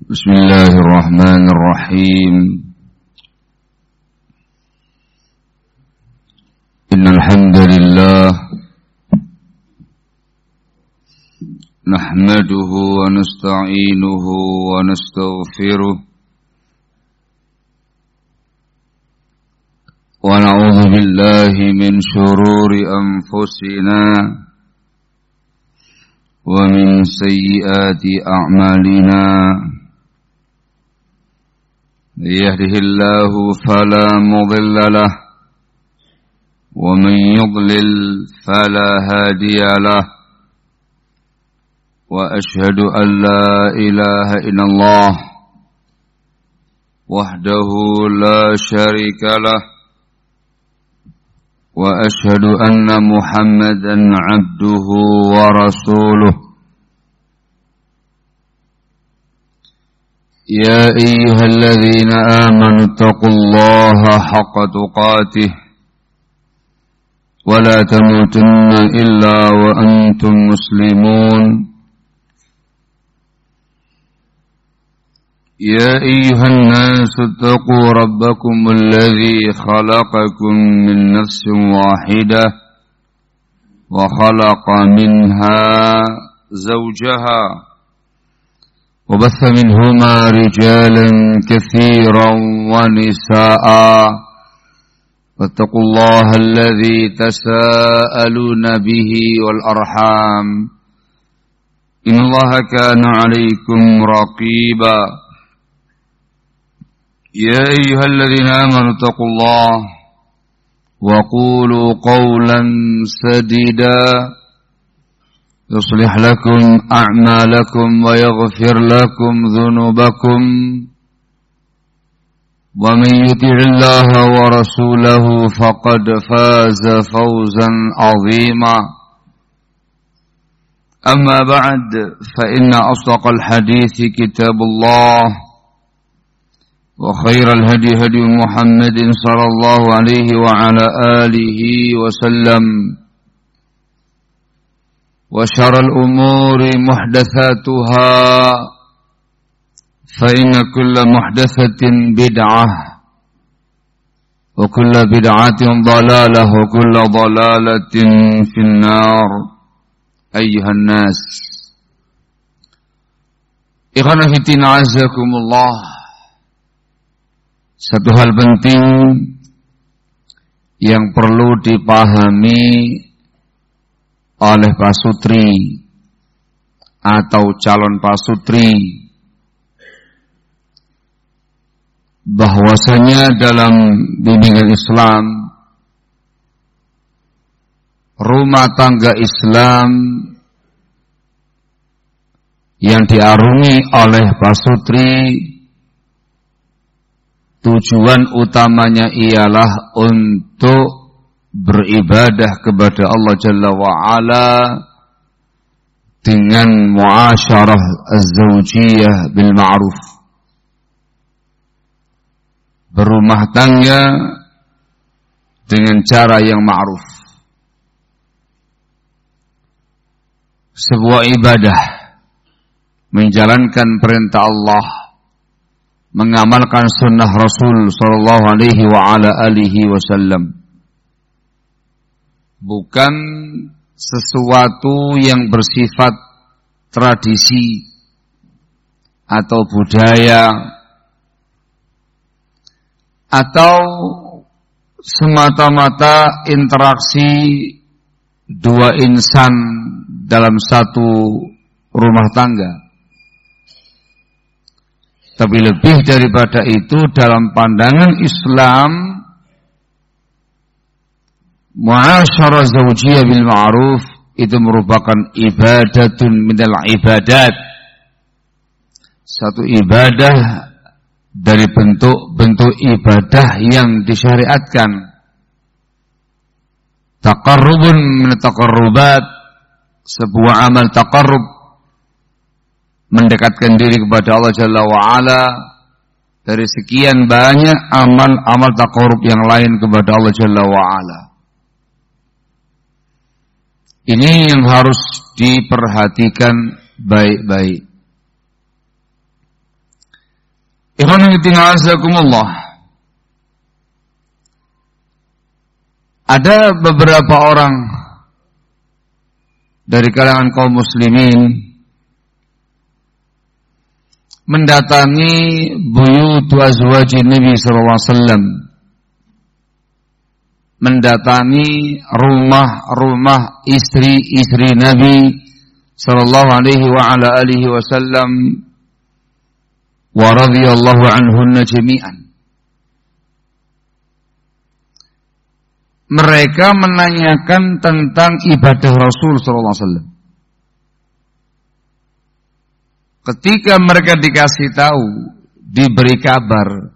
Bismillahirrahmanirrahim. Innal hamdalillah nahmaduhu wa nasta'inuhu wa nastaghfiruh wa na'udzu billahi min shururi anfusina wa min sayyiati a'malina. يهده الله فلا مضل له ومن يضلل فلا هادي له وأشهد أن لا إله إلا الله وحده لا شريك له وأشهد أن محمدا عبده ورسوله. يا أيها الذين آمنوا اتقوا الله حق تقاته ولا تموتن إلا وأنتم مسلمون. يا أيها الناس اتقوا ربكم الذي خلقكم من نفس واحدة وخلق منها زوجها وبث منهما رجالا كثيرا ونساء واتقوا الله الذي تساءلون به والأرحام إن الله كان عليكم رقيبا. يا أيها الذين آمنوا اتقوا الله وقولوا قولا سديدا يصلح لكم أعمالكم ويغفر لكم ذنوبكم ومن يطع الله ورسوله فقد فاز فوزا عظيما. أما بعد فإن أصدق الحديث كتاب الله وخير الهدي هدي محمد صلى الله عليه وعلى آله وسلم وشر الأمور محدثاتها فإن كل محدثة بدعة وكل بدعة ضلالة وكل ضلالة في النار. أيها الناس ikhwan fillah azakumullah. Satu hal penting yang perlu dipahami oleh pasutri atau calon pasutri, bahwasanya dalam bimbingan Islam, rumah tangga Islam yang diarungi oleh pasutri, tujuan utamanya ialah untuk beribadah kepada Allah Jalla wa'ala dengan muasyarah az-zawjiyah bil ma'ruf, berumah tangga dengan cara yang ma'ruf. Sebuah ibadah, menjalankan perintah Allah, mengamalkan sunnah Rasul sallallahu alaihi wa ala alihi wasallam, bukan sesuatu yang bersifat tradisi atau budaya atau semata-mata interaksi dua insan dalam satu rumah tangga. Tapi lebih daripada itu, dalam pandangan Islam, muasyarah zawjiyah bil ma'ruf itu merupakan ibadatun minal ibadat, satu ibadah dari bentuk-bentuk ibadah yang disyariatkan. Taqarrubun min taqarrubat, sebuah amal taqarrub, mendekatkan diri kepada Allah Jalla wa'ala dari sekian banyak amal-amal taqarrub yang lain kepada Allah Jalla wa'ala. Ini yang harus diperhatikan baik-baik. Ada beberapa orang dari kalangan kaum muslimin mendatangi buyut azwajin Nabi sallallahu alaihi wasallam, mendatangi rumah-rumah istri-istri Nabi sallallahu alaihi wa ala alihi wasallam wa radhiyallahu anhunna jami'an. Mereka menanyakan tentang ibadah Rasul sallallahu alaihi wasallam. Ketika mereka dikasih tahu, diberi kabar,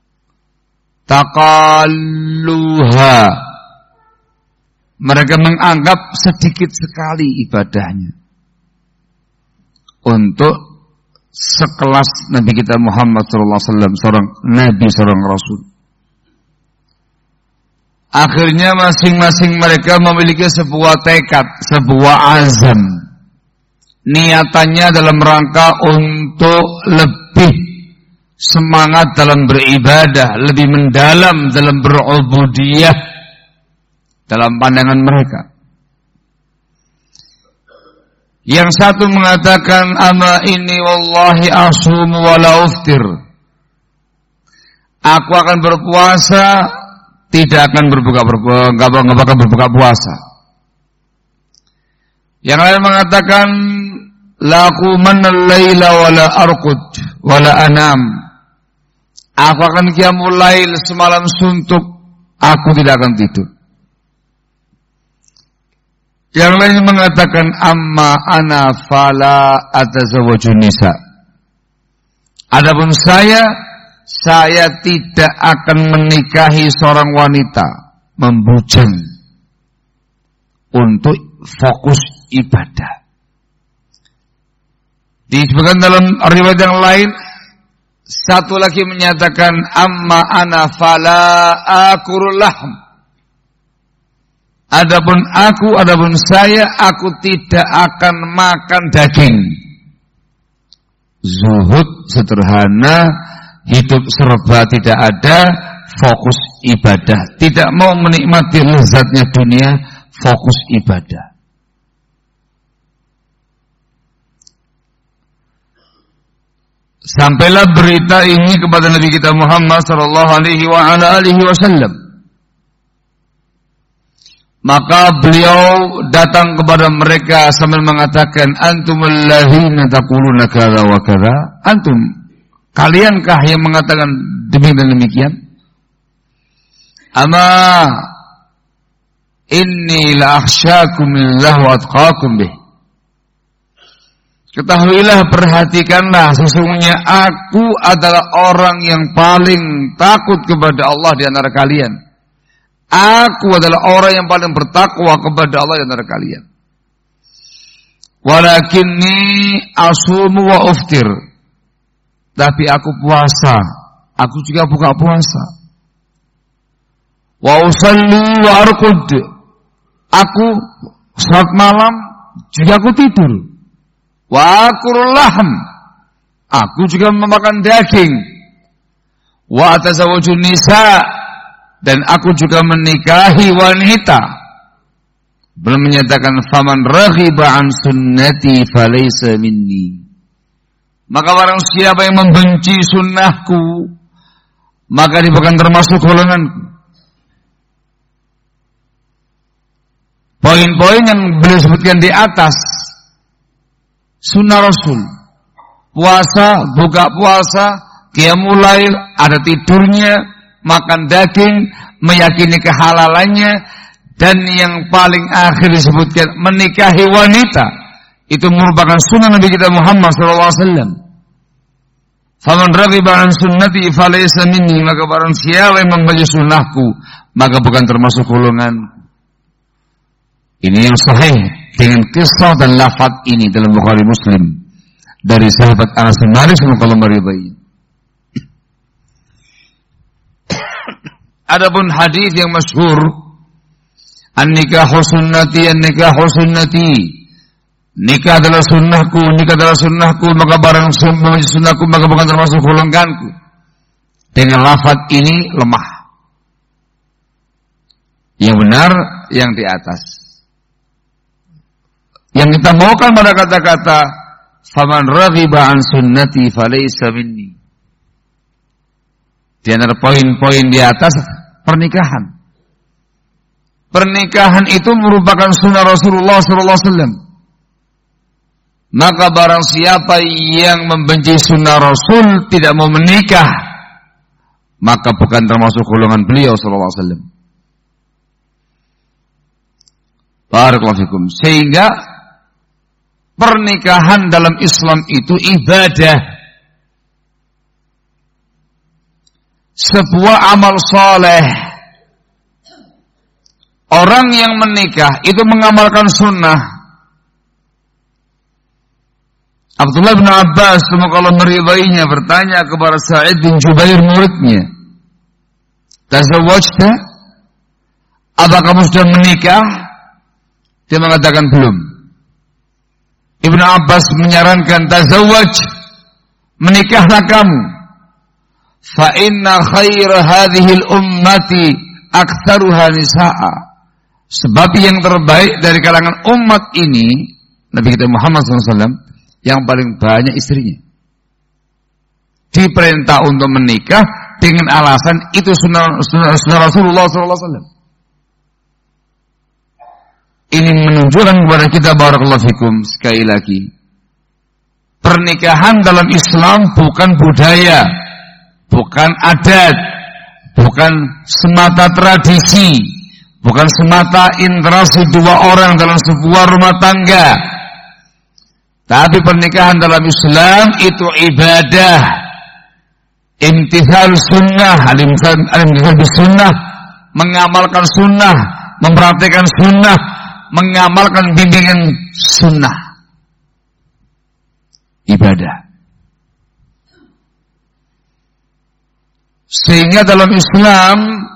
taqalluha, mereka menganggap sedikit sekali ibadahnya untuk sekelas Nabi kita Muhammad sallallahu alaihi wasallam, seorang Nabi, seorang Rasul. Akhirnya masing-masing mereka memiliki sebuah tekad, sebuah azam. Niatannya dalam rangka untuk lebih semangat dalam beribadah, lebih mendalam dalam berubudiyah dalam pandangan mereka. Yang satu mengatakan, ama inni wallahi asumu wa la uftir. Aku akan berpuasa, tidak akan enggak bakal berbuka puasa. Yang lain mengatakan, la aqumanna al-laila wa la arqud wa la anam. Aku akan qiyamul lail semalam suntuk, aku tidak akan tidur. Yang lain mengatakan, amma ana fala atazawwajun nisa. Adapun saya tidak akan menikahi seorang wanita, membujang untuk fokus ibadah. Disebutkan dalam riwayat yang lain, satu lagi menyatakan, amma ana fala akurul lahm. Adapun saya, aku tidak akan makan daging. Zuhud, sederhana, hidup serba tidak ada, fokus ibadah. Tidak mau menikmati lezatnya dunia, fokus ibadah. Sampailah berita ini kepada Nabi kita Muhammad sallallahu alaihi wa ala alihi wasallam. Maka beliau datang kepada mereka sambil mengatakan, antumul ladzina taquluna kadza wa kadza. Antum, kaliankah yang mengatakan demikian dan demikian? Ama inni la akhsyakum lillah wa atqakum bih. Ketahuilah, perhatikanlah, sesungguhnya aku adalah orang yang paling takut kepada Allah di antara kalian. Aku adalah orang yang paling bertakwa kepada Allah di antara kalian. Walakinni asumu wa uftir. Tapi aku puasa, aku juga buka puasa. Wa usalli wa arqud. Aku salat malam juga aku tidur. Wa akurul lahm. Aku juga memakan daging. Wa atazawwajun nisa. Dan aku juga menikahi wanita. Belum menyatakan, faman raghiba an sunnati falaysa minni. Maka barang siapa yang membenci sunnahku, maka dia bukan termasuk golonganku. Poin-poin yang beliau sebutkan di atas, sunnah Rasul, puasa, buka puasa, qiyamul lail, ada tidurnya, makan daging, meyakini kehalalannya, dan yang paling akhir disebutkan menikahi wanita. Itu merupakan sunnah Nabi kita Muhammad SAW. Faman raghiba an sunnati falaysa minni. Maka barang siapa yang membenci sunnahku, maka bukan termasuk golonganku. Ini yang sahih dengan kisah dan lafaz ini dalam Bukhari Muslim dari sahabat Anas bin Malik semoga Allah meridai. Adapun hadis yang masyhur, an-nikahu sunnati, an-nikahu sunnati, nikah adalah sunnahku, nikah adalah sunnahku, maka barang sunnahku maka bukan termasuk golonganku. dengan lafaz ini lemah. Yang benar yang di atas. Yang kita maukan pada kata-kata faman raghiba an sunnati falaysa minni. Di antara poin-poin di atas pernikahan. Pernikahan itu merupakan sunnah Rasulullah SAW. Maka barang siapa yang membenci sunnah Rasul tidak mau menikah, maka bukan termasuk golongan beliau sallallahu alaihi wasallam. Barakallahu fikum. Sehingga pernikahan dalam Islam itu ibadah, sebuah amal soleh. Orang yang menikah itu mengamalkan sunnah. Abdullah bin Abbas, semoga Allah meridainya, bertanya kepada Sa'id bin Jubair muridnya, "Tazawwajta? Apa kamu sudah menikah?" Dia mengatakan belum. Ibnu Abbas menyarankan, "Tazawwaj, menikahlah kamu. Fa inna khaira hadhihi al-ummati aktsaruha nisaa." Sebab yang terbaik dari kalangan umat ini, Nabi kita Muhammad SAW, yang paling banyak istrinya. Diperintah untuk menikah dengan alasan itu sunnah Rasulullah SAW. Ini menunjukkan kepada kita, barakallahu fikum, sekali lagi, pernikahan dalam Islam bukan budaya, bukan adat, bukan semata tradisi, bukan semata interaksi dua orang dalam sebuah rumah tangga. Tapi pernikahan dalam Islam itu ibadah, imtithal sunnah, al-imtithal sunnah, mengamalkan sunnah, mempraktikkan sunnah, mengamalkan bimbingan sunnah, ibadah. Sehingga dalam Islam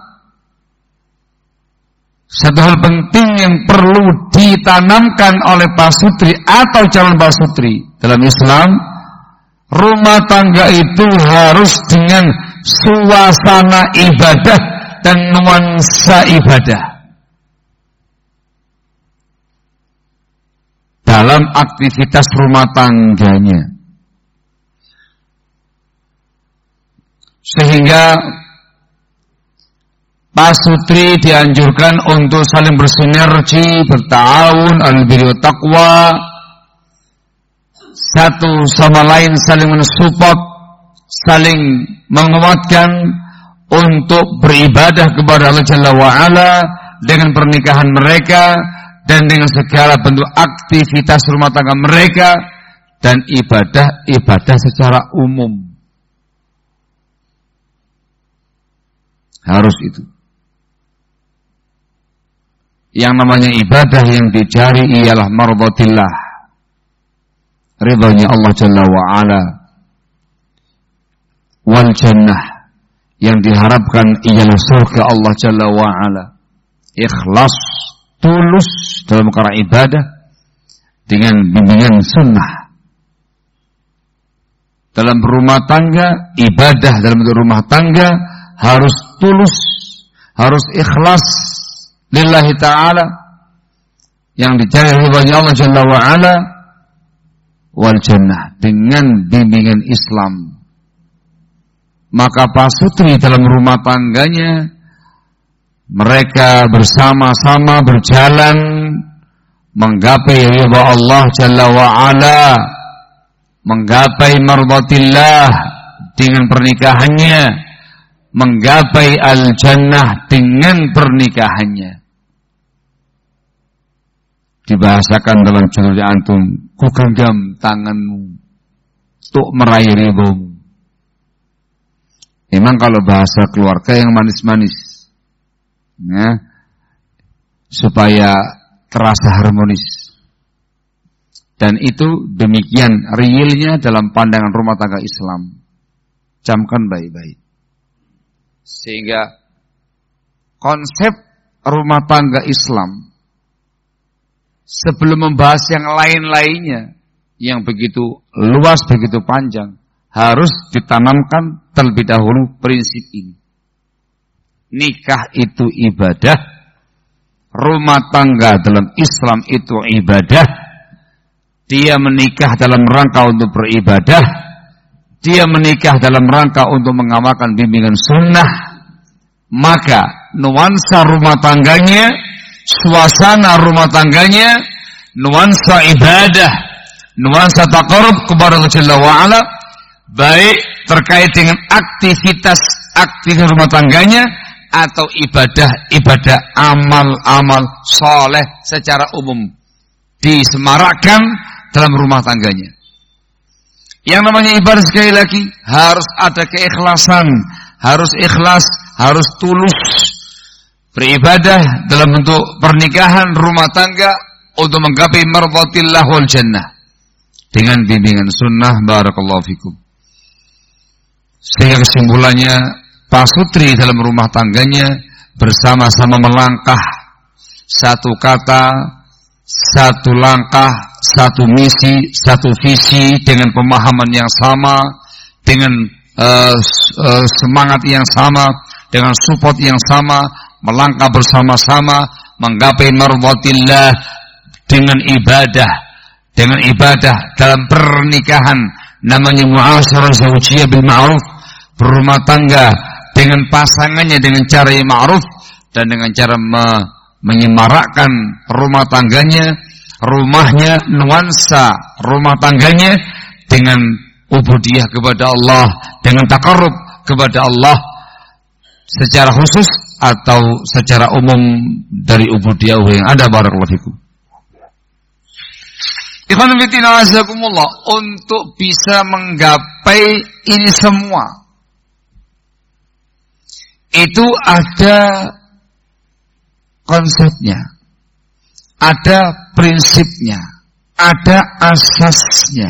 satu hal penting yang perlu ditanamkan oleh pasutri atau calon pasutri dalam Islam, rumah tangga itu harus dengan suasana ibadah dan nuansa ibadah dalam aktivitas rumah tangganya. Sehingga pasutri dianjurkan untuk saling bersinergi, berta'awun, al-birri wa taqwa, satu sama lain saling mensupport, saling menguatkan untuk beribadah kepada Allah Jalla wa'ala dengan pernikahan mereka dan dengan segala bentuk aktivitas rumah tangga mereka dan ibadah secara umum. Harus itu. Yang namanya ibadah yang dicari ialah mardatillah, ridhanya Allah Jalla wa'ala, wal jannah, yang diharapkan ialah surga Allah Jalla wa'ala. Ikhlas, tulus dalam perkara ibadah dengan bimbingan sunnah. Dalam rumah tangga, ibadah dalam rumah tangga harus tulus, harus ikhlas lillahi ta'ala, yang dicari ridhanya Allah Jalla wa'ala, wal jannah, dengan bimbingan Islam. Maka pasutri dalam rumah tangganya, mereka bersama-sama berjalan menggapai ridha Allah Jalla wa'ala, menggapai mardatillah dengan pernikahannya, menggapai al-jannah dengan pernikahannya. Dibahasakan dalam judul antum, ku genggam tanganmu untuk meraih ridhomu. Memang kalau bahasa keluarga yang manis-manis, ya, supaya terasa harmonis. Dan itu demikian realnya dalam pandangan rumah tangga Islam. Camkan baik-baik. Sehingga konsep rumah tangga Islam, sebelum membahas yang lain-lainnya yang begitu luas, begitu panjang, harus ditanamkan terlebih dahulu prinsip ini. Nikah itu ibadah, rumah tangga dalam Islam itu ibadah. Dia menikah dalam rangka untuk beribadah, dia menikah dalam rangka untuk mengamalkan bimbingan sunnah. Maka nuansa rumah tangganya, suasana rumah tangganya, nuansa ibadah, nuansa taqarrub kepada Allah Jalla wa'ala, baik terkait dengan aktivitas rumah tangganya atau ibadah amal-amal soleh secara umum disemarakkan dalam rumah tangganya. Yang namanya ibadah sekali lagi harus ada keikhlasan, harus ikhlas, harus tulus beribadah dalam bentuk pernikahan rumah tangga untuk menggapai mardhatillah wal jannah dengan bimbingan sunnah. Barakallahu fikum. Sehingga kesimpulannya, pasutri dalam rumah tangganya bersama-sama melangkah, satu kata, satu langkah, satu misi, satu visi, dengan pemahaman yang sama, dengan semangat yang sama, dengan support yang sama, melangkah bersama-sama menggapai mardhatillah dengan ibadah dalam pernikahan, namanya mu'asyarah zaujiyah bil ma'ruf, berumah tangga dengan pasangannya dengan cara yang ma'ruf dan dengan cara menyemarakkan rumah tangganya, rumahnya, nuansa rumah tangganya dengan ubudiyah kepada Allah, dengan taqarrub kepada Allah secara khusus atau secara umum dari ubudiyah yang ada. Barakallahu fikum. Ikhwan fillah azakumullah, untuk bisa menggapai ini semua itu ada konsepnya, ada prinsipnya, ada asasnya.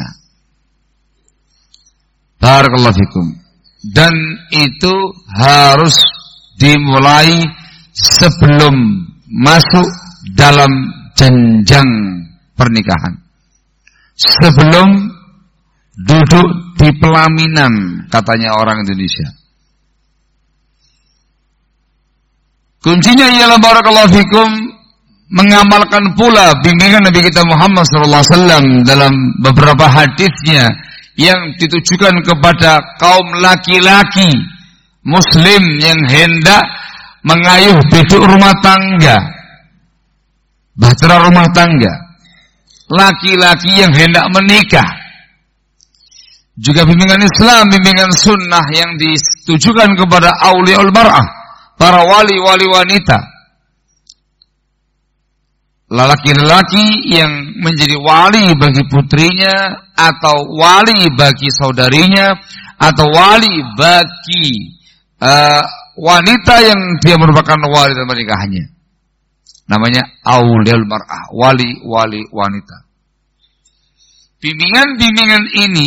Barakallahu fikum. Dan itu harus dimulai sebelum masuk dalam jenjang pernikahan, sebelum duduk di pelaminan, katanya orang Indonesia. Kuncinya ialah barakallahu fikum mengamalkan pula bimbingan Nabi kita Muhammad SAW dalam beberapa hadisnya yang ditujukan kepada kaum laki-laki muslim yang hendak mengayuh biduk rumah tangga, bahtera rumah tangga, laki-laki yang hendak menikah. Juga bimbingan Islam, bimbingan sunnah yang ditujukan kepada auliaul mar'ah, para wali-wali wanita, lelaki-lelaki yang menjadi wali bagi putrinya, atau wali bagi saudarinya, atau wali bagi wanita yang dia merupakan wali dalam pernikahannya. Namanya auliaul mar'ah, wali-wali wanita. Bimbingan-bimbingan ini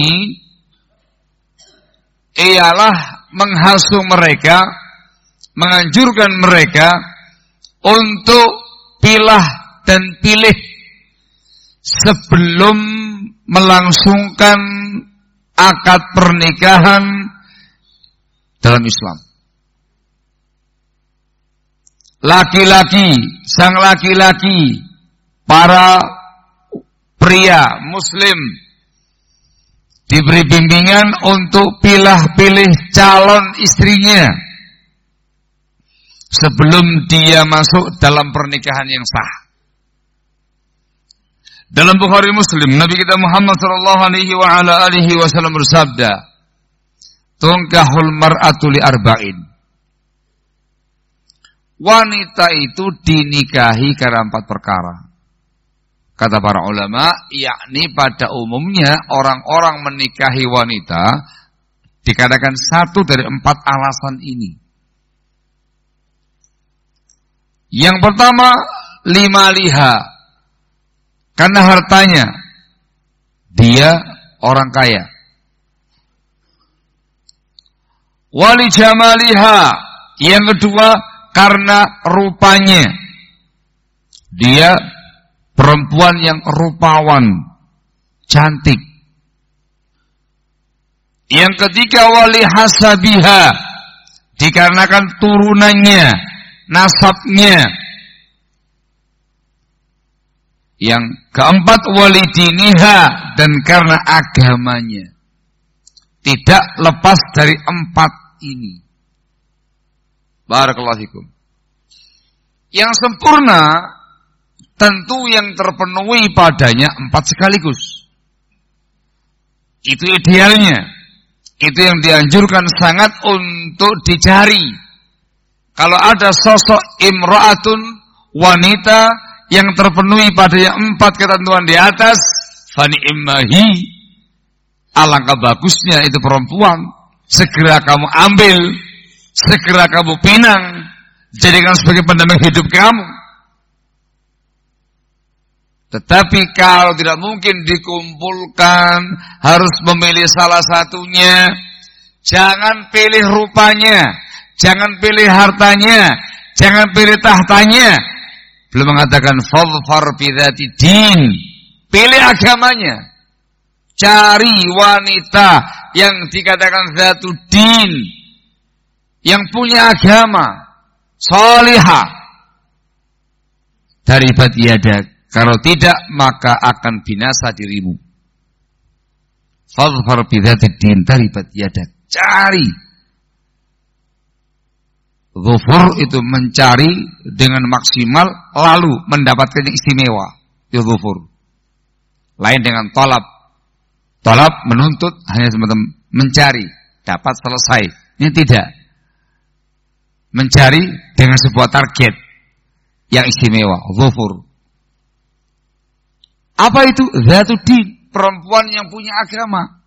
ialah menghasung mereka, menganjurkan mereka untuk pilah dan pilih sebelum melangsungkan akad pernikahan dalam Islam. Laki-laki, sang laki-laki, para pria muslim diberi bimbingan untuk pilih calon istrinya sebelum dia masuk dalam pernikahan yang sah. Dalam Bukhari Muslim, Nabi kita Muhammad sallallahu alaihi wasallam bersabda, "Tunkahul mar'atu li arba'in." Wanita itu dinikahi karena 4 perkara. Kata para ulama, yakni pada umumnya orang-orang menikahi wanita dikatakan 1 dari 4 alasan ini. Yang pertama, limaliha, karena hartanya, dia orang kaya. Wali jamaliha, yang kedua karena rupanya, dia perempuan yang rupawan, cantik. Yang ketiga wali hasabiha, dikarenakan turunannya, nasabnya. Yang keempat wali diniha, dan karena agamanya. Tidak lepas dari empat ini. Barakallahu fikum. Yang sempurna tentu yang terpenuhi padanya empat sekaligus. Itu idealnya. Itu yang dianjurkan sangat untuk dicari. Kalau ada sosok imra'atun, wanita yang terpenuhi padanya empat ketentuan di atas, fani immahi, alangkah bagusnya itu perempuan. Segera kamu ambil, segera kamu pinang, jadikan sebagai pendamping hidup kamu. Tetapi kalau tidak mungkin dikumpulkan, harus memilih salah satunya. Jangan pilih rupanya, jangan pilih hartanya, jangan pilih tahtanya. Belum mengatakan fadhfar bidzati din, pilih agamanya. Cari wanita yang dikatakan zatu din, yang punya agama, salihah. Daribat yadak, kalau tidak maka akan binasa dirimu. Fadhfar bidzati din, daribat yadak. Cari. Dhufur itu mencari dengan maksimal lalu mendapatkan yang istimewa. Itu dhufur. Lain dengan talab. Talab menuntut hanya semacam mencari, dapat selesai. Ini tidak. Mencari dengan sebuah target yang istimewa, dhufur. Apa itu? Dzatuddin, perempuan yang punya agama.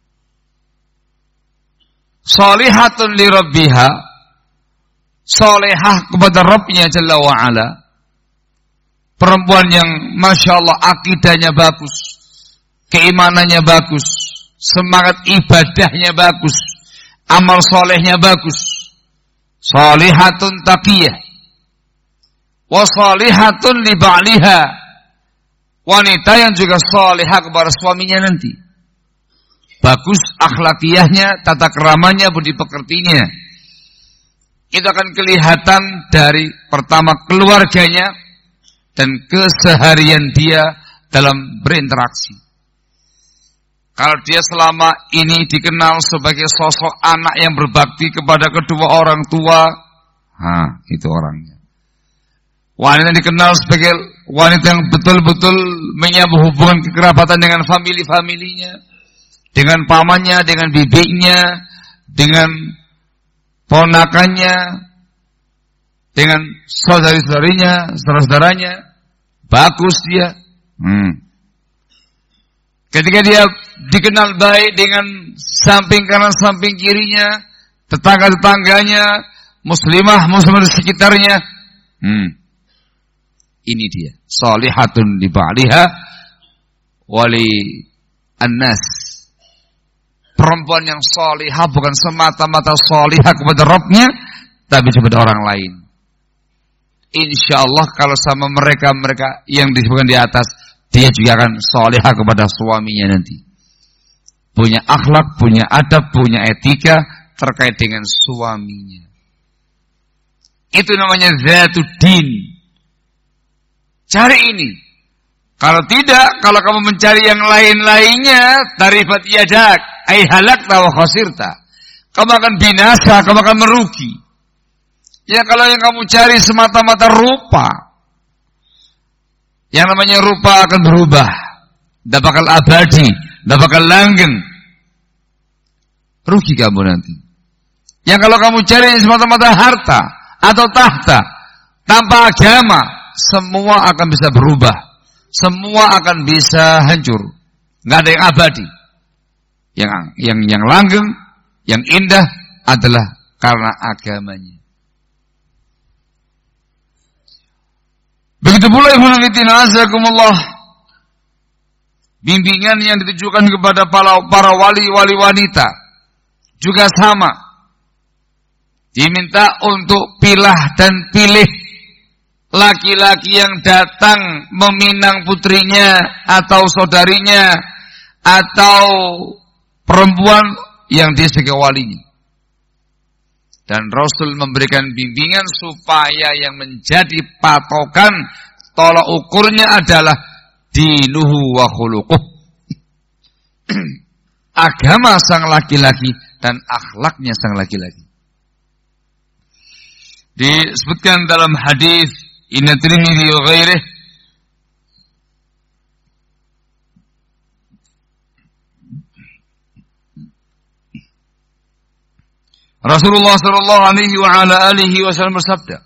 Shalihatun li rabbiha, salihah kepada Rabbnya Jalla wa'ala. Perempuan yang Masya Allah akidahnya bagus, keimanannya bagus, semangat ibadahnya bagus, amal solehnya bagus. Shalihatun taqiyah wa shalihatun li ba'liha, wanita yang juga salihah kepada suaminya nanti. Bagus akhlakiyahnya, tata keramanya, budi pekertinya. Itu akan kelihatan dari pertama keluarganya dan keseharian dia dalam berinteraksi. Kalau dia selama ini dikenal sebagai sosok anak yang berbakti kepada kedua orang tua, itu orangnya. Wanita dikenal sebagai wanita yang betul-betul menyambung hubungan kekerabatan dengan famili-familinya, dengan pamannya, dengan bibinya, dengan ponakannya, dengan saudari-saudarinya, saudara-saudaranya. Bagus dia. Ketika dia dikenal baik dengan samping kanan, samping kirinya, tetangga-tetangganya, muslimah di sekitarnya. Ini dia. Shalihatun li ba'liha wali annas. Perempuan yang salihah bukan semata-mata salihah kepada Rabbnya, tapi kepada orang lain. Insya Allah kalau sama mereka yang disebutkan di atas, dia juga akan salihah kepada suaminya nanti. Punya akhlak, punya adab, punya etika terkait dengan suaminya. Itu namanya Dzatuddin. Cari ini. Kalau tidak, kalau kamu mencari yang lain-lainnya, tarifat yadak, ai halakta wa khasirta. Kamu akan binasa, kamu akan merugi. Ya kalau yang kamu cari semata-mata rupa, yang namanya rupa akan berubah, tidak bakal abadi, tidak bakal langgeng. Rugi kamu nanti. Yang kalau kamu cari semata-mata harta atau tahta, tanpa agama, semua akan bisa berubah. Semua akan bisa hancur. Nggak ada yang abadi. Yang langgeng, yang indah adalah karena agamanya. Begitu pula ikhwan fillah azakumullah, bimbingan yang ditujukan kepada para wali-wali wanita juga sama. Diminta untuk pilah dan pilih laki-laki yang datang meminang putrinya atau saudarinya atau perempuan yang dia sebagai walinya. Dan Rasul memberikan bimbingan supaya yang menjadi patokan tolak ukurnya adalah dinuhu wa khuluquh. Agama sang laki-laki dan akhlaknya sang laki-laki. Disebutkan dalam hadis Inna Tirmidzi wa ghairihi Rasulullah sallallahu alaihi wa ala alihi wasallam bersabda,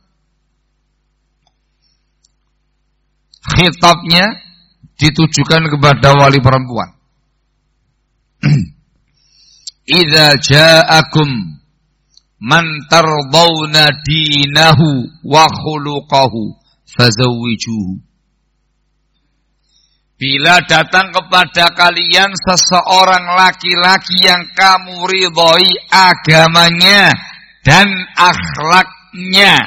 khitabnya ditujukan kepada wali perempuan. Idza ja'akum man tardawna dinahu wa khuluquhu fazawwijuhu. Bila datang kepada kalian seseorang laki-laki yang kamu ridhoi agamanya dan akhlaknya,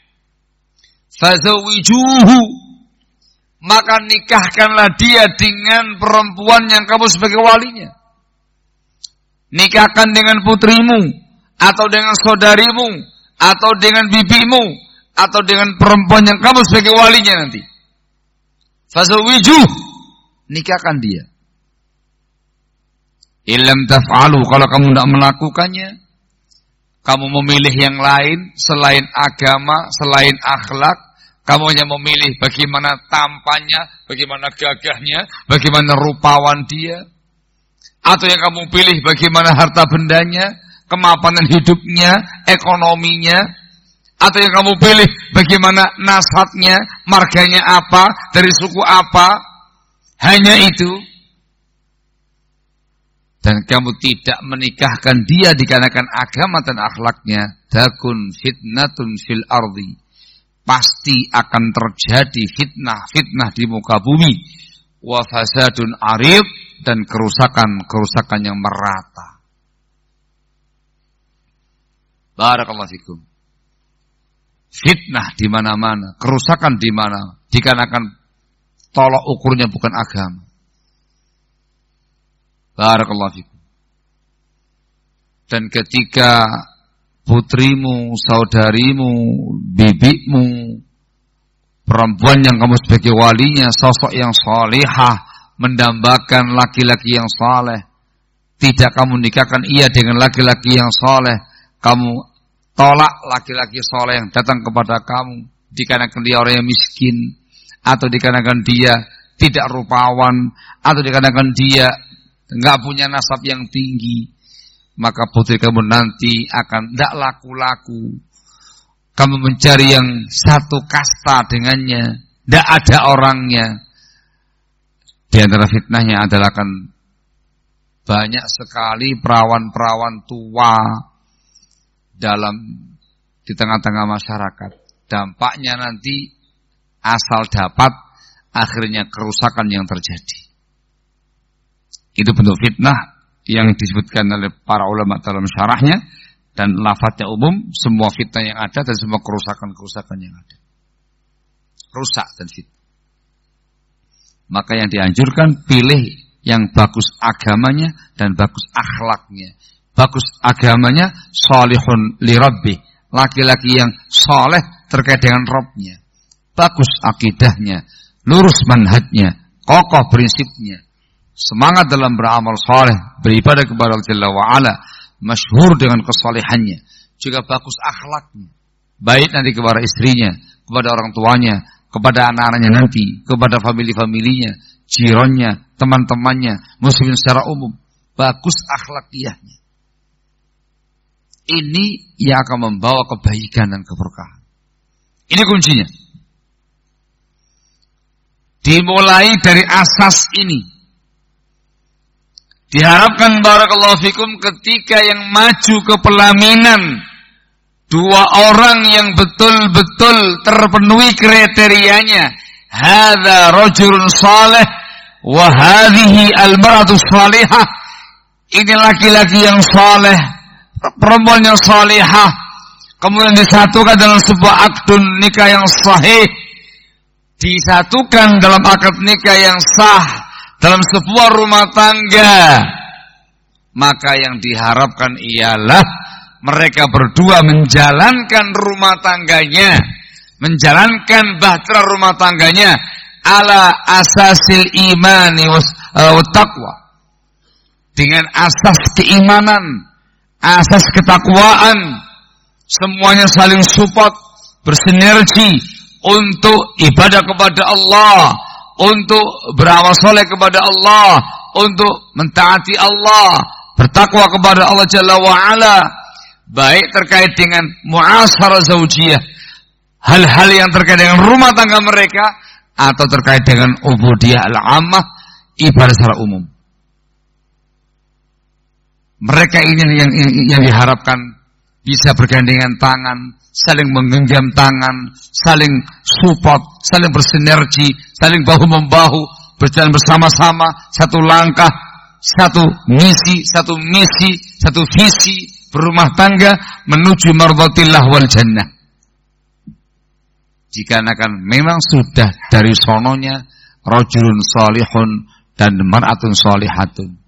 fazawwijuhu, maka nikahkanlah dia dengan perempuan yang kamu sebagai walinya. Nikahkan dengan putrimu, atau dengan saudarimu, atau dengan bibimu, atau dengan perempuan yang kamu sebagai walinya nanti. Fazawwijuhu, nikahkan dia. Illam taf'alu, kalau kamu tidak melakukannya, kamu memilih yang lain selain agama, selain akhlak, kamu hanya memilih bagaimana tampannya, bagaimana gagahnya, bagaimana rupawan dia, atau yang kamu pilih bagaimana harta bendanya, kemapanan hidupnya, ekonominya, atau yang kamu pilih bagaimana nasabnya, marganya apa, dari suku apa, hanya itu, dan kamu tidak menikahkan dia dikarenakan agama dan akhlaknya, takun fitnatun fil ardi, pasti akan terjadi fitnah di muka bumi, wa fasadun arid, dan kerusakan yang merata. Barakallahu fikum. Fitnah di mana-mana, kerusakan di mana, dikarenakan tolak ukurnya bukan agama. Barakallahu fikum. Dan ketika putrimu, saudarimu, bibimu, perempuan yang kamu sebagai walinya, sosok yang salihah, mendambakan laki-laki yang saleh, tidak kamu nikahkan ia dengan laki-laki yang saleh, kamu tolak laki-laki saleh yang datang kepada kamu dikarenakan dia orang yang miskin, atau dikarenakan dia tidak rupawan, atau dikarenakan dia enggak punya nasab yang tinggi, maka putri kamu nanti akan tidak laku-laku. Kamu mencari yang satu kasta dengannya, tidak ada orangnya. Di antara fitnahnya adalah kan banyak sekali perawan-perawan tua di tengah-tengah masyarakat. Dampaknya nanti asal dapat, akhirnya kerusakan yang terjadi. Itu bentuk fitnah yang disebutkan oleh para ulama dalam syarahnya, dan lafadznya umum, semua fitnah yang ada dan semua kerusakan-kerusakan yang ada. Rusak dan fitnah. Maka yang dianjurkan, pilih yang bagus agamanya dan bagus akhlaknya. Bagus agamanya, salihun li rabbih, laki-laki yang saleh terkait dengan Rabbnya. Bagus akidahnya, lurus manhajnya, kokoh prinsipnya, semangat dalam beramal saleh, beribadah kepada Allah Jalla wa'ala, masyhur dengan kesalehannya, juga bagus akhlaknya, baik nanti kepada istrinya, kepada orang tuanya, kepada anak-anaknya nanti, kepada famili-familinya, jirannya, teman-temannya, muslimin secara umum, bagus akhlakiyahnya. Ini yang akan membawa kebaikan dan keberkahan. Ini kuncinya. Dimulai dari asas ini. Diharapkan barakallahu fikum ketika yang maju ke pelaminan, dua orang yang betul-betul terpenuhi kriterianya, hadza rajulun salih wa hadhihi al-mar'atu salihah, ini laki-laki yang saleh, perempuan yang salihah, kemudian disatukan dalam sebuah akdun nikah yang sahih, disatukan dalam akad nikah yang sah dalam sebuah rumah tangga, maka yang diharapkan ialah mereka berdua menjalankan rumah tangganya, menjalankan bahtera rumah tangganya ala asasil imani wa taqwa, dengan asas keimanan, asas ketakwaan, semuanya saling support, bersinergi untuk ibadah kepada Allah, untuk beramal soleh kepada Allah, untuk mentaati Allah, bertakwa kepada Allah Jalla wa'ala, baik terkait dengan mu'asyarah zaujiyah, hal-hal yang terkait dengan rumah tangga mereka, atau terkait dengan ubudiyah al-ammah, ibadah secara umum. Mereka ini yang diharapkan bisa bergandengan tangan, saling menggenggam tangan, saling support, saling bersinergi, saling bahu-membahu, berjalan bersama-sama, satu langkah, satu misi, satu visi berumah tangga menuju mardhatillah wal jannah. Jika akan memang sudah dari sononya rajulun salihun dan mar'atun salihatun.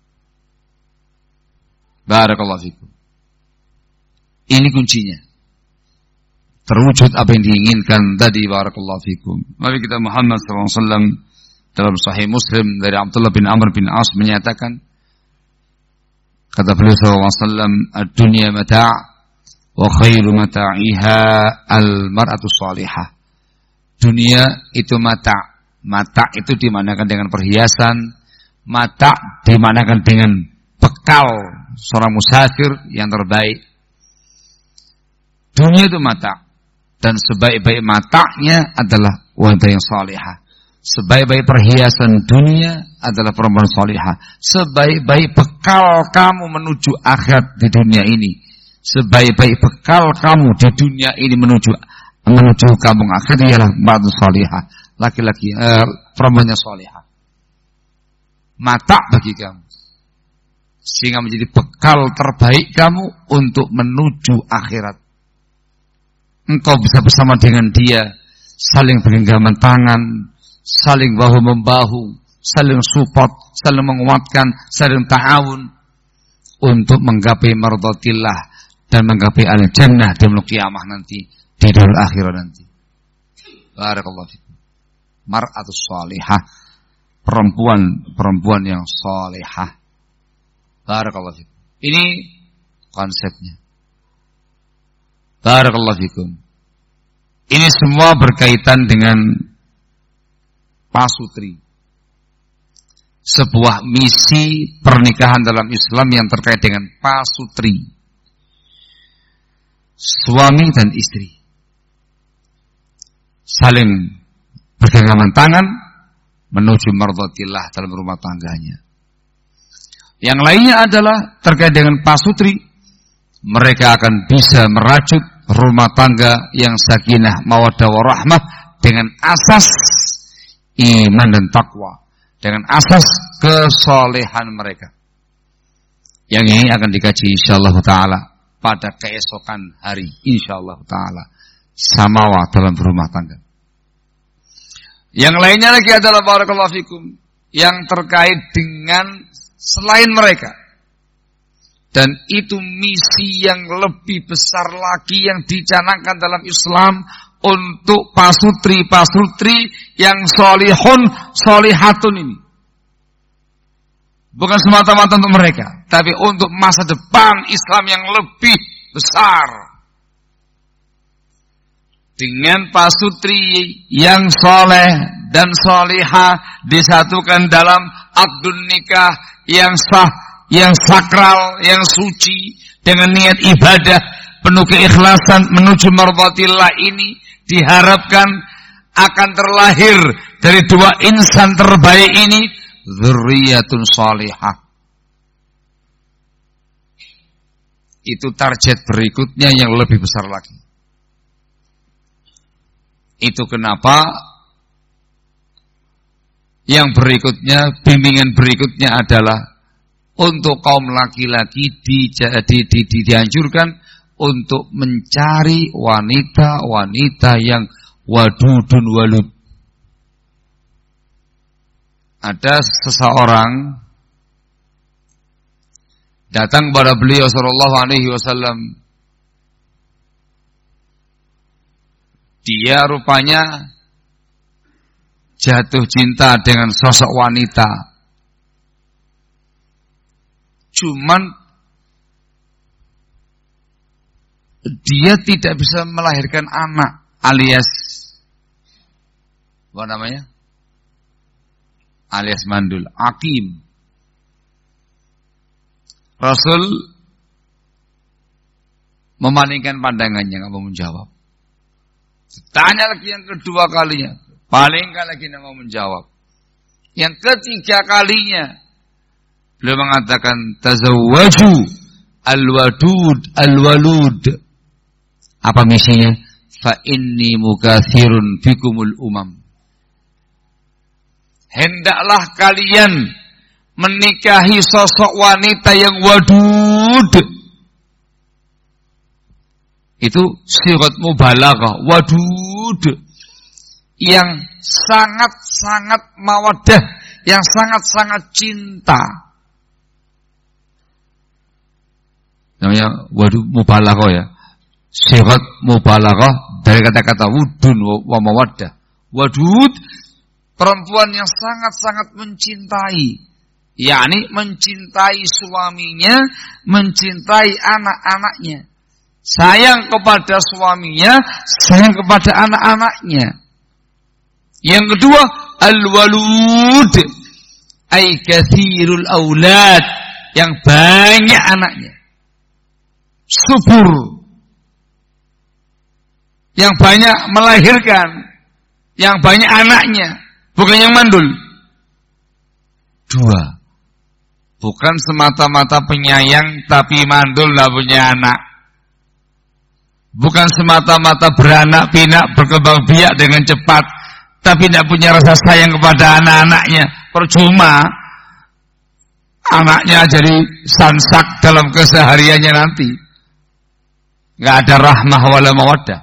Barakallahu fikum. Ini kuncinya. Terwujud apa yang diinginkan tadi, barakallahu fikum. Nabi kita Muhammad SAW dalam Sahih Muslim dari Abdullah bin Amr bin As menyatakan, kata beliau SAW, ad-dunya mata' wa khairu mata'iha al-mar'atu salihah. Dunia itu mata'. Mata' itu dimanakan dengan perhiasan, mata' dimanakan dengan bekal seorang musafir yang terbaik. Dunia itu mata', dan sebaik-baik matanya adalah wanita yang salihah. Sebaik-baik perhiasan dunia adalah perempuan salihah. Sebaik-baik bekal kamu menuju akhirat di dunia ini, sebaik-baik bekal kamu di dunia ini menuju kampung akhirat ialah mar'atun salihah, laki-laki perempuannya salihah. Mata bagi kamu, sehingga menjadi bekal terbaik kamu untuk menuju akhirat. Engkau bisa bersama dengan dia, saling bergenggaman tangan, saling bahu-membahu, saling support, saling menguatkan, saling ta'awun untuk menggapai mardhatillah dan menggapai al-jannah di yaumul qiyamah nanti, di darul akhirat nanti. Barakallahu fikum. Mar'atus salihah, perempuan yang salihah. Barakallahu fikum. Ini konsepnya. Barakallahu fikum. Ini semua berkaitan dengan pasutri. Sebuah misi pernikahan dalam Islam yang terkait dengan pasutri. Suami dan istri saling bergenggaman tangan menuju mardhatillah dalam rumah tangganya. Yang lainnya adalah terkait dengan pasutri. Mereka akan bisa merajut rumah tangga yang sakinah, mawaddah warahmah dengan asas iman dan takwa, dengan asas kesolehan mereka. Yang ini akan dikaji insyaallah taala pada keesokan hari insyaallah taala, samawa dalam berumah tangga. Yang lainnya lagi adalah barakallahu fikum yang terkait dengan selain mereka. Dan itu misi yang lebih besar lagi yang dicanangkan dalam Islam untuk pasutri-pasutri yang solihun, solihatun ini. Bukan semata-mata untuk mereka, tapi untuk masa depan Islam yang lebih besar. Dengan pasutri yang soleh dan solihah disatukan dalam akdun nikah yang sah, yang sakral, yang suci, dengan niat ibadah penuh keikhlasan menuju mardhatillah ini, diharapkan akan terlahir dari dua insan terbaik ini dzurriyyatun shalihah. Itu target berikutnya yang lebih besar lagi. Itu kenapa yang berikutnya, bimbingan berikutnya adalah untuk kaum laki-laki dianjurkan untuk mencari wanita-wanita yang wadudun walud. Ada seseorang datang kepada beliau sallallahu alaihi wasallam. Dia rupanya jatuh cinta dengan sosok wanita. Cuman dia tidak bisa melahirkan anak, alias apa namanya? Alias mandul, akim. Rasul memalingkan pandangannya, nggak mau menjawab. Tanya lagi yang kedua kalinya, palingkan lagi nggak mau menjawab. Yang ketiga kalinya, beliau mengatakan tazawwaju al-wadud al-walud. Apa misinya? Fa inni mukatsirun bikumul umam. Hendaklah kalian menikahi sosok wanita yang wadud. Itu sigat mubalaghah, wadud. Yang sangat-sangat mawaddah, yang sangat-sangat cinta. Namanya wadud mubalaghah ya. Sigat mubalaghah dari kata-kata wudun wa mawaddah. Wadud, perempuan yang sangat-sangat mencintai, yakni mencintai suaminya, mencintai anak-anaknya, sayang kepada suaminya, sayang kepada anak-anaknya. Yang kedua, al-walud, ay katsirul aulad, yang banyak anaknya, subur, yang banyak melahirkan, yang banyak anaknya. Bukan yang mandul. Dua. Bukan semata-mata penyayang tapi mandul tidak punya anak. Bukan semata-mata beranak pinak berkembang biak dengan cepat tapi tidak punya rasa sayang kepada anak-anaknya. Percuma. Anaknya jadi sansak dalam kesehariannya nanti. Enggak ada rahmah wala mawaddah.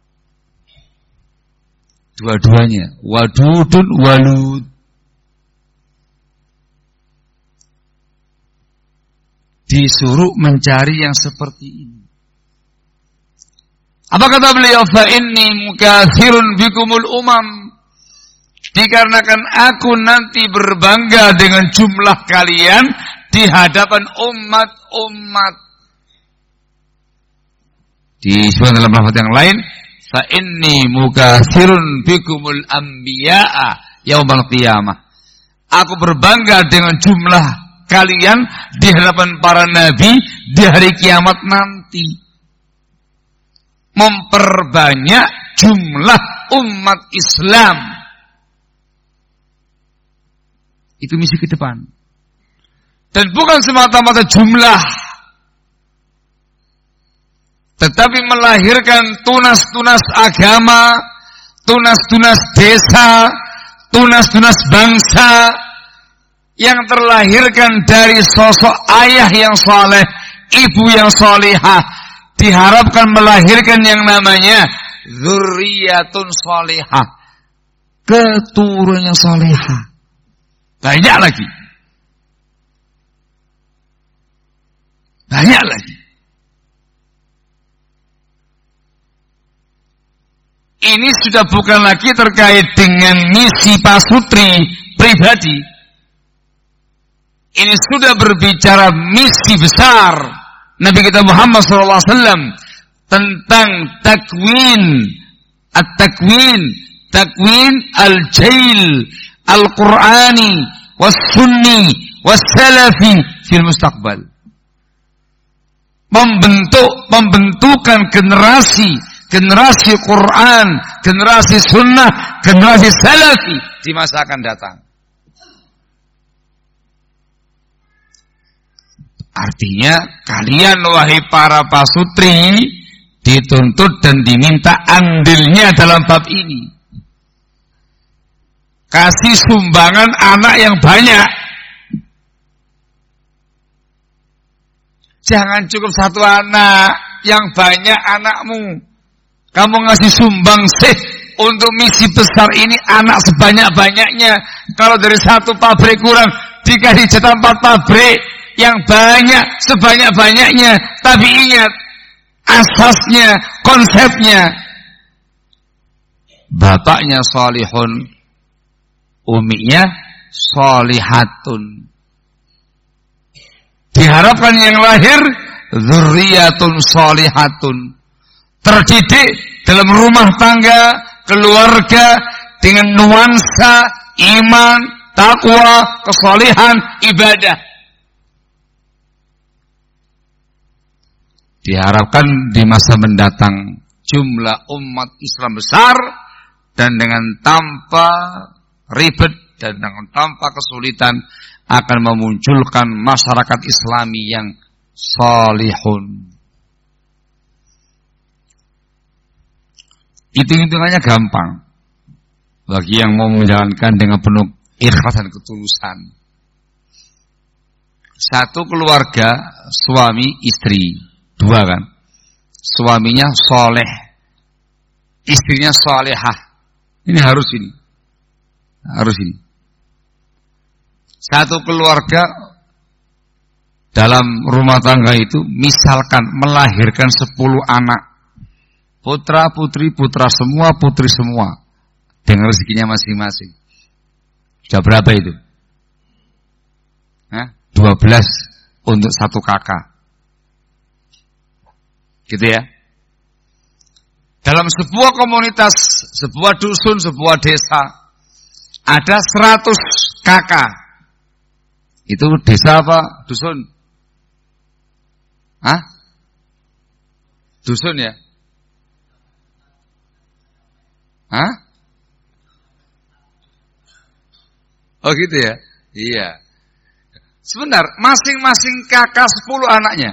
Dua-duanya, wadudun walud. Disuruh mencari yang seperti ini. Apa kata beliau? Fa inni mukatsirun bikumul umam. Dikarenakan aku nanti berbangga dengan jumlah kalian di hadapan umat-umat. Disebut dalam lafaz yang lain, fa inni mukatsirun bikumul anbiya'a yaumal qiyamah. Aku berbangga dengan jumlah kalian di hadapan para nabi di hari kiamat nanti. Memperbanyak jumlah umat Islam. Itu misi ke depan. Dan bukan semata-mata jumlah, tetapi melahirkan tunas-tunas agama, tunas-tunas desa, tunas-tunas bangsa yang terlahirkan dari sosok ayah yang saleh, ibu yang salihah, diharapkan melahirkan yang namanya dzurriyyatun salihah, keturunan yang salihah. Banyak lagi. Banyak lagi. Ini sudah bukan lagi terkait dengan misi pasutri pribadi. Ini sudah berbicara misi besar Nabi kita Muhammad SAW tentang takwin al-jail al-Qur'ani was-sunni was-salafi fil mustaqbal. Pembentukan generasi Quran, generasi sunnah, generasi salafi di masa akan datang. Artinya kalian wahai para pasutri dituntut dan diminta andilnya dalam bab ini. Kasih sumbangan anak yang banyak. Jangan cukup satu anak, yang banyak anakmu. Kamu ngasih sumbang sih untuk misi besar ini anak sebanyak-banyaknya. Kalau dari satu pabrik kurang dikasih jatah 4 pabrik, yang banyak sebanyak-banyaknya, tapi ingat asasnya, konsepnya. Bapaknya salihun, uminya salihatun. Diharapkan yang lahir dzurriyyatun salihatun, terdidik dalam rumah tangga, keluarga dengan nuansa iman, takwa, kesalihan, ibadah. Diharapkan di masa mendatang jumlah umat Islam besar dan dengan tanpa ribet dan dengan tanpa kesulitan akan memunculkan masyarakat Islami yang salihun. Hitung-hitungannya gampang bagi yang mau menjalankan dengan penuh ikhlas dan ketulusan. Satu keluarga, suami, istri, dua kan. Suaminya soleh, istrinya solehah. Ini harus ini. Harus ini. Satu keluarga dalam rumah tangga itu misalkan melahirkan 10 anak. Putra, putri, putra semua, putri semua. Dengan rezekinya masing-masing. Sudah berapa itu? 12 untuk satu kakak. Gitu ya. Dalam sebuah komunitas, sebuah dusun, sebuah desa, ada 100 kakak. Itu desa apa? Dusun? Dusun ya? Oh gitu ya? Iya. Sebentar, masing-masing kakak 10 anaknya.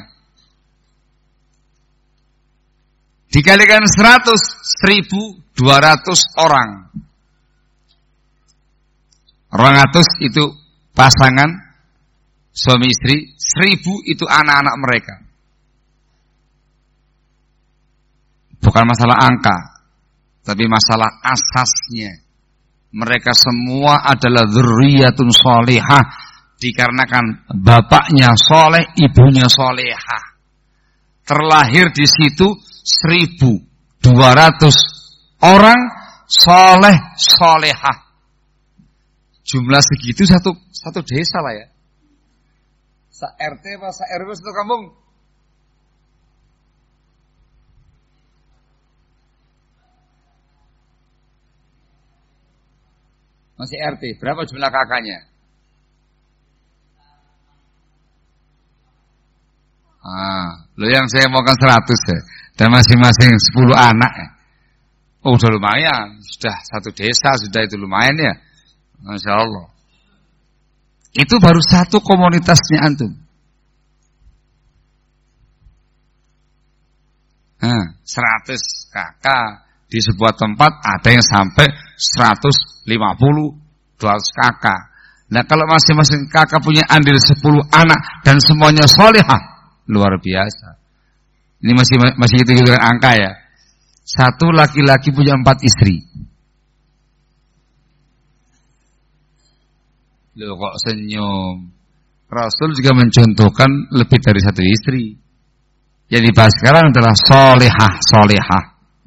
Dikalikan 100, 1.200 orang. 200 itu pasangan suami istri, 1.000 itu anak-anak mereka. Bukan masalah angka, tapi masalah asasnya. Mereka semua adalah dzurriyyatun shalihah, dikarenakan bapaknya soleh, ibunya shalihah. Terlahir di situ 1.200 orang soleh shalihah. Jumlah segitu satu desa lah ya. Sa RT apa sa RW satu kampung? Masih RT. Berapa jumlah kakaknya? Lo yang saya maukan 100 ya. Dan masing-masing 10 anak ya. Oh udah lumayan. Sudah satu desa, sudah itu lumayan ya. Masya Allah. Itu baru satu komunitasnya antum. 100 kakak. Di sebuah tempat ada yang sampai 150, 200 kakak. Nah kalau masing-masing kakak punya andil 10 anak dan semuanya sholihah, luar biasa. Ini masih itu angka ya. Satu laki-laki punya 4 istri. Loh kok senyum? Rasul juga mencontohkan lebih dari 1 istri. Yang dibahas sekarang adalah sholihah.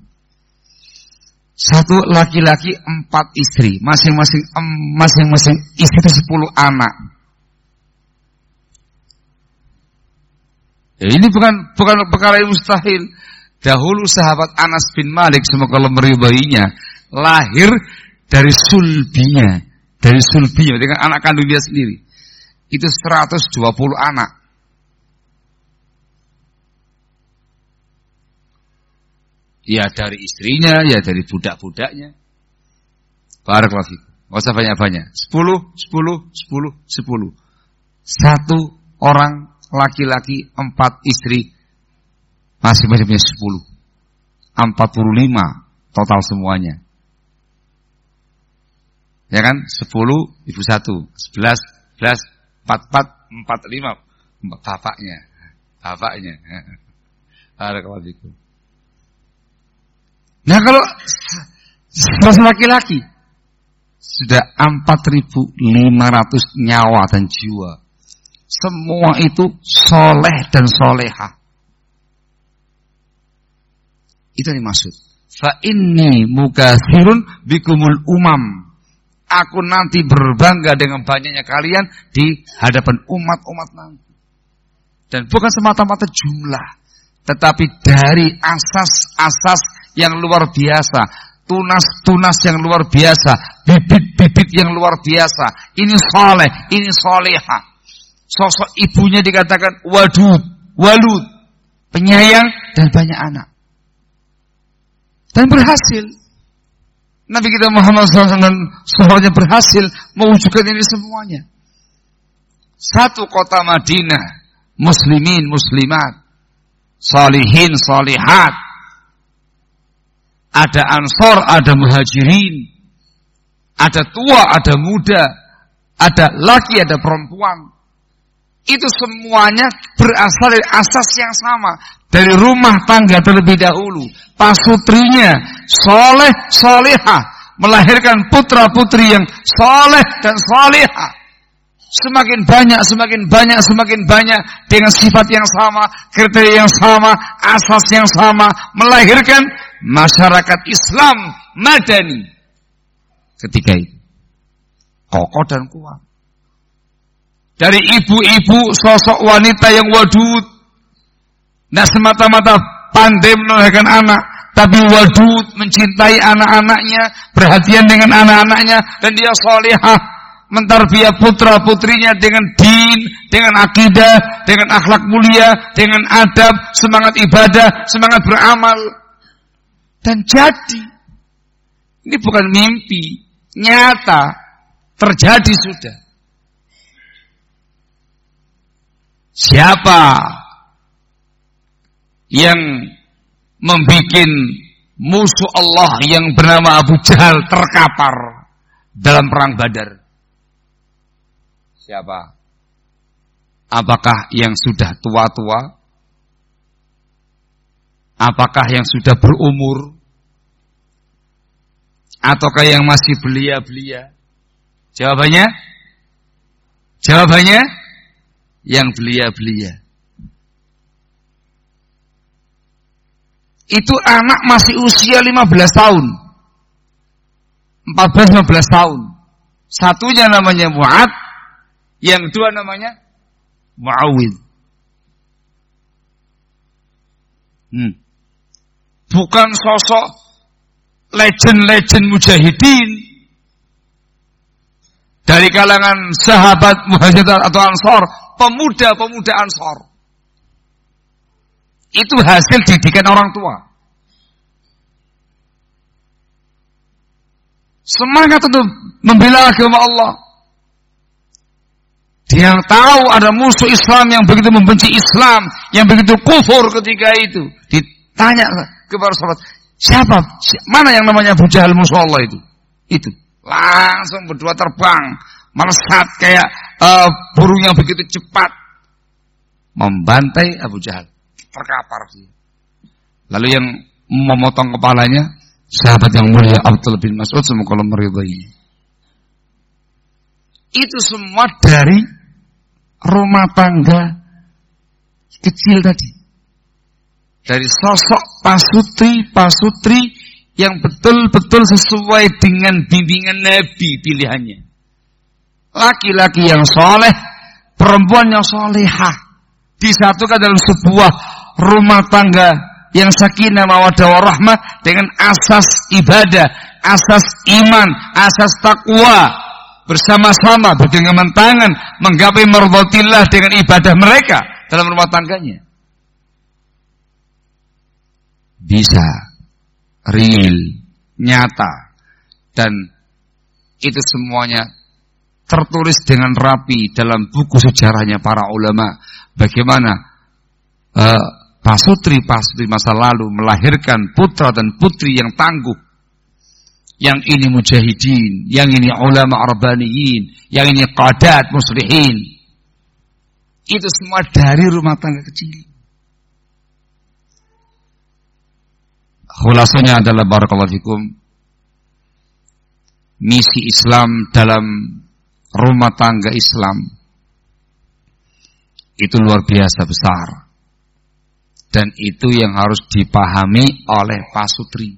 Satu laki-laki 4 istri, masing-masing istri itu 10 anak. Ya, ini bukan perkara yang mustahil. Dahulu sahabat Anas bin Malik, semoga Allah meridainya, lahir dari sulbinya dengan anak kandung dia sendiri. Itu 120 anak. Ya dari istrinya, ya dari budak-budaknya. Barakallahu fikum. Enggak usah banyak-banyak. 10. Satu orang laki-laki 4 istri, masing-masing punya 10. 45 total semuanya. Ya kan? 10 ibu 1, 11, 44, 45 bapaknya. Barakallahu fikum. Nah kalau 100 laki-laki sudah 4.500 nyawa dan jiwa. Semua itu soleh dan soleha. Itu yang dimaksud. Fa inni mukatsirun bikumul umam. Aku nanti berbangga dengan banyaknya kalian di hadapan umat-umat nanti. Dan bukan semata-mata jumlah, tetapi dari asas-asas yang luar biasa, tunas-tunas yang luar biasa, bibit-bibit yang luar biasa. Ini soleh, ini soleha. Sosok ibunya dikatakan wadud, walud, penyayang dan banyak anak. Dan berhasil. Nabi kita Muhammad SAW dan sahabatnya berhasil mewujudkan ini semuanya. Satu kota Madinah, muslimin, muslimat, salihin, salihat. Ada ansor, ada muhajirin. Ada tua, ada muda. Ada laki, ada perempuan. Itu semuanya berasal dari asas yang sama. Dari rumah tangga terlebih dahulu. Pasutrinya soleh, solehah. Melahirkan putra-putri yang soleh dan solehah. Semakin banyak, semakin banyak, semakin banyak. Dengan sifat yang sama, kriteria yang sama, asas yang sama. Melahirkan masyarakat Islam madani. Ketika itu. Kokoh dan kuat. Dari ibu-ibu sosok wanita yang wadud. Tidak semata-mata pandai melahirkan anak. Tapi wadud mencintai anak-anaknya. Perhatian dengan anak-anaknya. Dan dia solehah. Mentarbiah putra-putrinya dengan din. Dengan akidah. Dengan akhlak mulia. Dengan adab. Semangat ibadah. Semangat beramal. Dan jadi. Ini bukan mimpi. Nyata. Terjadi sudah. Siapa yang membuat musuh Allah yang bernama Abu Jahal terkapar dalam perang Badar? Siapa? Apakah yang sudah tua-tua? Apakah yang sudah berumur? Ataukah yang masih belia-belia? Jawabannya yang belia-belia. Itu anak masih usia 15 tahun. 14-15 tahun. Satunya namanya Mu'ad, yang dua namanya Mu'awid. Bukan sosok legend-legend mujahidin dari kalangan sahabat muhajirin atau ansor, pemuda-pemuda ansor. Itu hasil didikan orang tua. Semangat untuk membela agama Allah. Dia tahu ada musuh Islam yang begitu membenci Islam, yang begitu kufur ketika itu. Ditanya kepada sahabat, mana yang namanya Abu Jahal musuh Allah itu? Itu. Langsung berdua terbang, melesat kayak burung yang begitu cepat, membantai Abu Jahal, terkapar dia. Lalu yang memotong kepalanya sahabat yang mulia Abdullah bin Mas'ud, semoga Allah meridainya. Itu semua dari rumah tangga kecil tadi, dari sosok pasutri yang betul-betul sesuai dengan bimbingan Nabi pilihannya. Laki-laki yang soleh, perempuan yang solehah, disatukan dalam sebuah rumah tangga yang sakinah mawaddah warahmah dengan asas ibadah, asas iman, asas takwa, bersama-sama bergandengan tangan menggapai mardhatillah dengan ibadah mereka dalam rumah tangganya. Bisa real, nyata, dan itu semuanya tertulis dengan rapi dalam buku sejarahnya para ulama. Bagaimana pasutri masa lalu melahirkan putra dan putri yang tangguh. Yang ini mujahidin, yang ini ulama arbaniyin, yang ini qadat muslihin. Itu semua dari rumah tangga kecil. Khulasanya adalah barakallahu fikum, misi Islam dalam rumah tangga Islam Itu luar biasa besar. Dan itu yang harus dipahami oleh pasutri.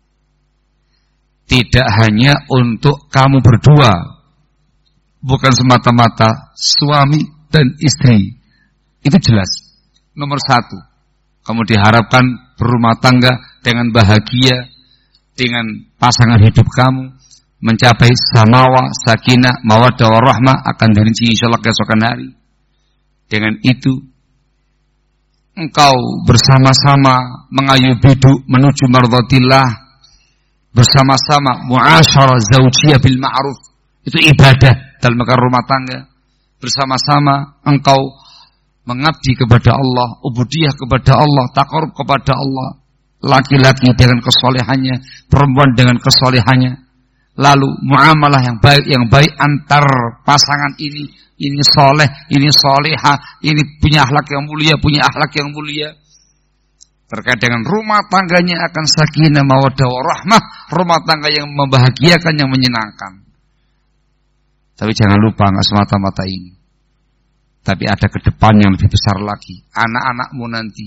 Tidak hanya untuk kamu berdua, bukan semata-mata suami dan istri. Itu jelas. Nomor 1, kamu diharapkan berumah tangga dengan bahagia, dengan pasangan hidup kamu, mencapai samawa, sakinah, mawaddah warahmah, akan dirinci insyaallah keesokan hari. Dengan itu engkau bersama-sama mengayuh biduk menuju mardhatillah, bersama-sama muasyarah zaujiyah bil ma'ruf, itu ibadah dalam rumah tangga. Bersama-sama engkau mengabdi kepada Allah, ubudiyah kepada Allah, taqarrub kepada Allah. Laki-laki dengan kesolehannya, perempuan dengan kesolehannya. Lalu muamalah yang baik antar pasangan ini soleh, ini solehah, ini punya akhlak yang mulia, punya akhlak yang mulia. Terkait dengan rumah tangganya akan sakinah, mawaddah warahmah, rumah tangga yang membahagiakan, yang menyenangkan. Tapi jangan lupa, nggak semata-mata ini. Tapi ada ke depan yang lebih besar lagi. Anak-anakmu nanti.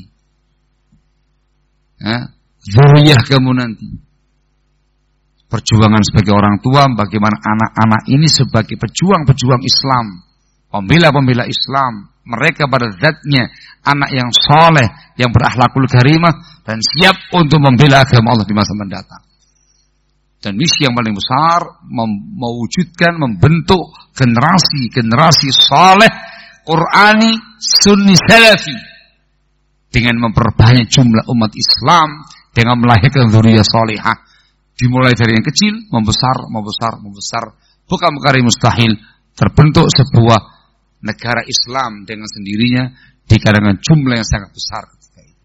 Zuriyah kamu nanti. Perjuangan sebagai orang tua, bagaimana anak-anak ini sebagai pejuang-pejuang Islam, pembela-pembela Islam, mereka pada zatnya anak yang soleh, yang berakhlakul karimah, dan siap untuk membela agama Allah di masa mendatang. Dan misi yang paling besar, mewujudkan, membentuk generasi soleh, Qur'ani, Sunni, Salafi, dengan memperbanyak jumlah umat Islam, dengan melahirkan zuriyah solehah. Dimulai dari yang kecil, membesar. Bukan perkara mustahil. Terbentuk sebuah negara Islam dengan sendirinya di kalangan jumlah yang sangat besar ketika itu.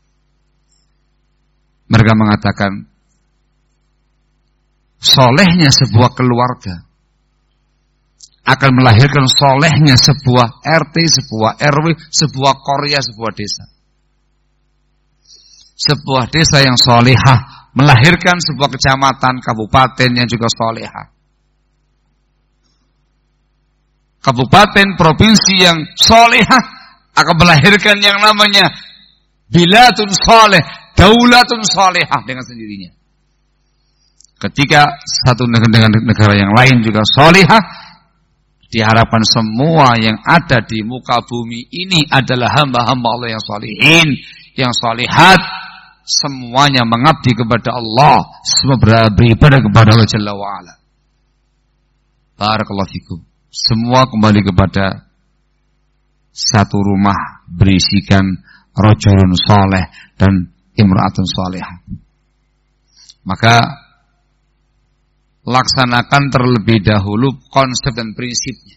Mereka mengatakan, solehnya sebuah keluarga akan melahirkan solehnya sebuah RT, sebuah RW, sebuah Korea, sebuah desa. Sebuah desa yang solehah melahirkan sebuah kecamatan, kabupaten yang juga solehah. Kabupaten, provinsi yang solehah akan melahirkan yang namanya bilatun soleh, daulatun solehah dengan sendirinya. Ketika satu negara yang lain juga solehah, diharapkan semua yang ada di muka bumi ini adalah hamba-hamba Allah yang solehin, yang solehat, semuanya mengabdi kepada Allah, semua beribadah kepada Allah Jalla wa'ala. Barakallahu fikum. Semua kembali kepada satu rumah berisikan rajulun saleh dan imra'atun salihah. Maka laksanakan terlebih dahulu konsep dan prinsipnya.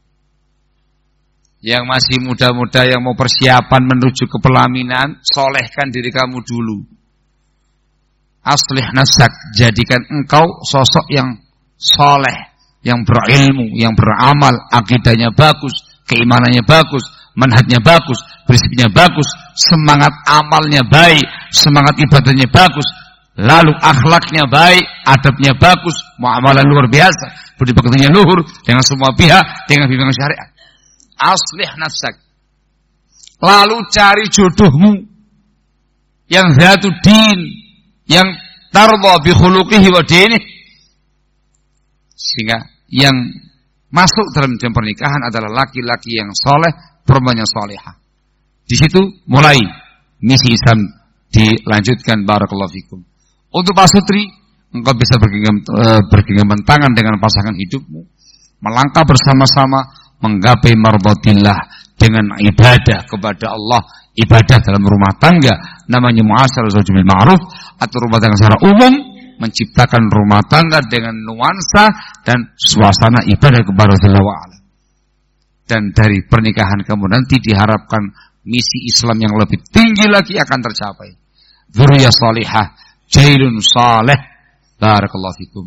Yang masih muda-muda yang mau persiapan menuju ke pelaminan, solehkan diri kamu dulu. Aslih nafsak, jadikan engkau sosok yang soleh, yang berilmu, yang beramal, akidahnya bagus, keimanannya bagus, manhajnya bagus, prinsipnya bagus, semangat amalnya baik, semangat ibadahnya bagus, lalu akhlaknya baik, adabnya bagus, muamalah luar biasa, budi pekertinya luhur dengan semua pihak, dengan bimbingan syariat. Aslih nafsak. Lalu cari jodohmu yang zatu din, yang tardha bi khuluqihi wa dinih. Sehingga yang masuk dalam jam pernikahan adalah laki-laki yang soleh, perempuan yang solehah. Di situ mulai misi Islam dilanjutkan. Barakallahu fikum. Untuk pasutri, engkau bisa bergenggaman tangan dengan pasangan hidupmu, melangkah bersama-sama menggapai mardhatillah dengan ibadah kepada Allah, ibadah dalam rumah tangga, namanya muasyarah zaujiyah bil ma'ruf, atau rumah tangga secara umum, menciptakan rumah tangga dengan nuansa dan suasana ibadah kepada Allah wa'ala. Dan dari pernikahan kamu nanti diharapkan misi Islam yang lebih tinggi lagi akan tercapai. Dzurriyyah salihah, jailun saleh. Barakallahu fikum.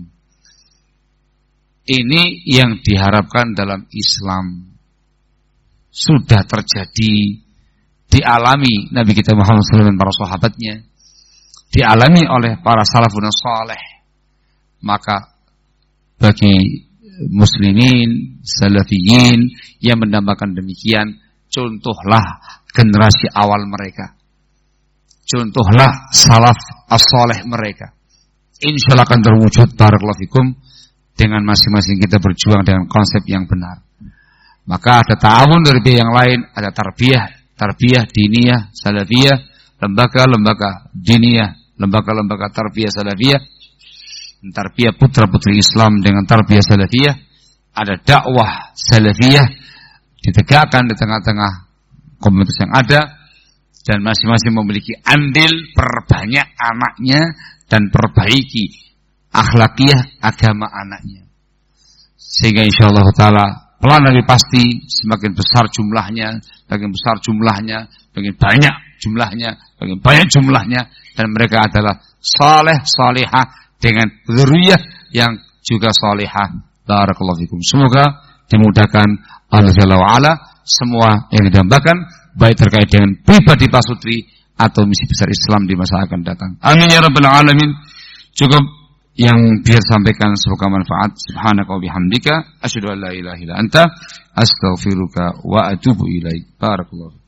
Ini yang diharapkan dalam Islam. Sudah terjadi, dialami Nabi kita Muhammad SAW dan para sahabatnya, dialami oleh para salafun saleh. Maka bagi muslimin, salafiyin yang mendambakan demikian, contohlah generasi awal mereka. Contohlah salaf as-saleh mereka. Insyaallah akan terwujud barakallahu fikum dengan masing-masing kita berjuang dengan konsep yang benar. Maka ada ta'awun dari pihak yang lain, ada tarbiyah diniyah, salafiyah, lembaga-lembaga diniyah, lembaga-lembaga tarbiyah salafiyah, tarbiyah putra-putri Islam dengan tarbiyah salafiyah, ada dakwah salafiyah ditegakkan di tengah-tengah komunitas yang ada, dan masing-masing memiliki andil perbanyak anaknya dan perbaiki akhlakiyah agama anaknya. Sehingga insyaallah taala pelan tapi pasti semakin besar jumlahnya, makin banyak jumlahnya, dan mereka adalah saleh salihah dengan dzurriyyah yang juga salihah. Barakallahu fikum. Semoga dimudahkan Allah Jalla wa Ala semua yang didambakan, baik terkait dengan pribadi Pak Sutri atau misi besar Islam di masa akan datang. Amin ya rabbal alamin. Cukup yang biar sampaikan, semoga manfaat. Subhanaka wa bihamdika asyhadu an la ilaha illa anta astaghfiruka wa atubu ilaik. Barakallahu.